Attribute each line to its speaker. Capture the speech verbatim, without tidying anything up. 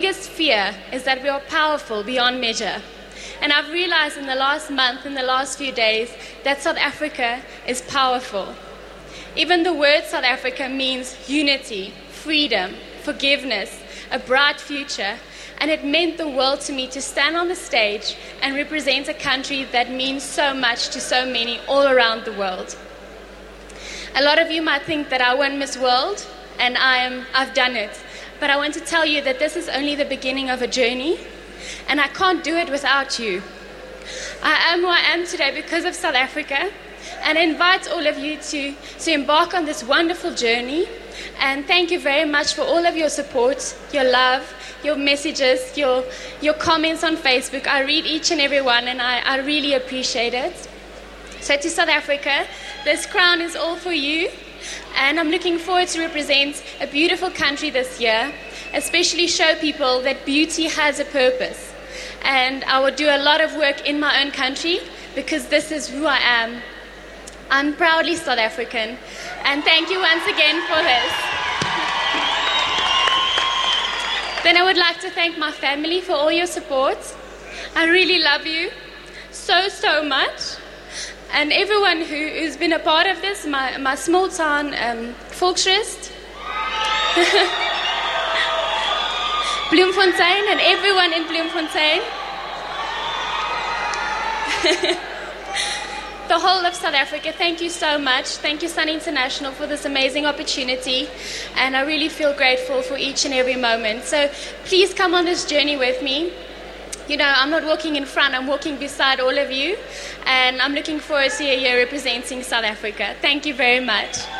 Speaker 1: biggest fear is that we are powerful beyond measure. And I've realized in the last month, in the last few days, that South Africa is powerful. Even the word South Africa means unity, freedom, forgiveness, a bright future. And it meant the world to me to stand on the stage and represent a country that means so much to so many all around the world. A lot of you might think that I won Miss World, and I am, I've done it. But I want to tell you that this is only the beginning of a journey, and I can't do it without you. I am who I am today because of South Africa, and I invite all of you to, to embark on this wonderful journey. And thank you very much for all of your support, your love, your messages, your, your comments on Facebook. I read each and every one, and I, I really appreciate it. So to South Africa, this crown is all for you. And I'm looking forward to represent a beautiful country this year, especially show people that beauty has a purpose. And I will do a lot of work in my own country because this is who I am. I'm proudly South African. And thank you once again for this. Then I would like to thank my family for all your support. I really love you so, so much. And everyone who, who's been a part of this, my, my small town, um, Volksrust, Bloemfontein, and everyone in Bloemfontein, the whole of South Africa, thank you so much. Thank you, Sun International, for this amazing opportunity. And I really feel grateful for each and every moment. So please come on this journey with me. You know, I'm not walking in front, I'm walking beside all of you. And I'm looking forward to you here representing South Africa. Thank you very much.